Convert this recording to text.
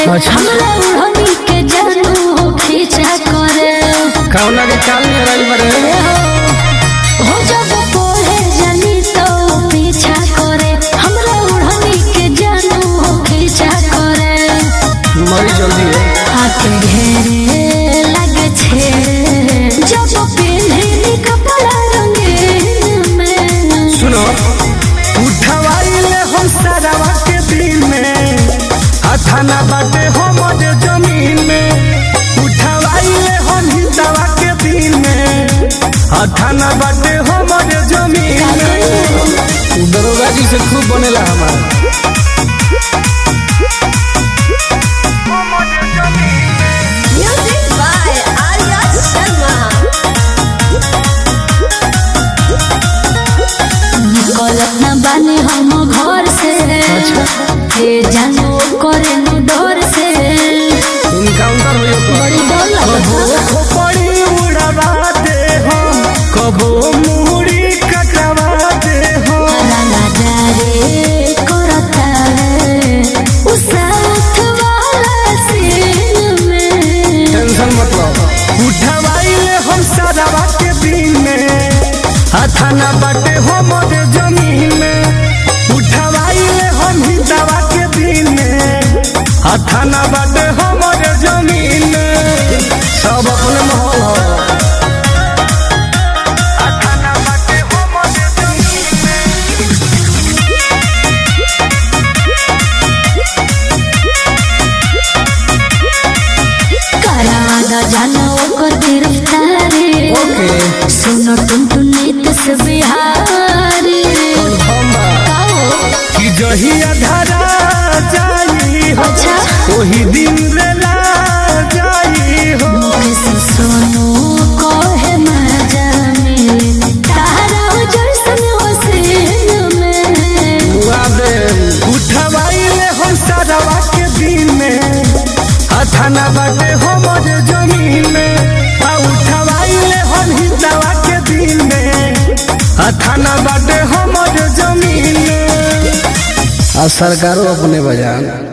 हमरा उड़नी के जानू खींचा करे कौना के चाल में रही बरे हो जब पढ़े जानी तो पीछा करे हमरा उड़नी के जानू खींचा करे मरी जल्दी है आके घेरे लगे छे जब पहने कपड़ा रंगीन में सुनो उठवाइले हम सारावा के दिन में थाना बाटे हमरे जमीन में उठवाइले हम हितावा के दिन में थाना बाटे हमरे जमीन में दरोगा जी से खूब बनेला हमारा म्यूजिक बाय आर्या शर्मा निकलत ना बानी हम घर से हे जानो करे न डर से इनकाउंटर होयो तो बड़ी डर लगता खोपड़ी उड़ावा दे हम कबो मुड़ी कटवा दे हम राजा रे करता है उस साथ वाला सीन में टेंशन मत लो उठवाइले हम सारावा के दिन में थाना बाटे हमरे जमीन में उठवाइले हम हितावा के दिन में थाना बाटे हमरे जमीन में सब अपने माहौल हो थाना बाटे हमरे जमीन में करागा जानो ओकर गिरफ्तारी ओके सुनो टुनटुनीत से बिहारी कि जहिया धरा जाई हो अच्छा वही दिन रेला जाई हो मुकेश सोनू कहे मजा मिले तारा जैसन हसीन में वादे उठवाइले हम सारावा के दिन में थाना बाटे हमरे जमीन में उठवाइले हम हितावा के दिन में थाना बाटे हमरे जमीन में सरकारों अपने बजान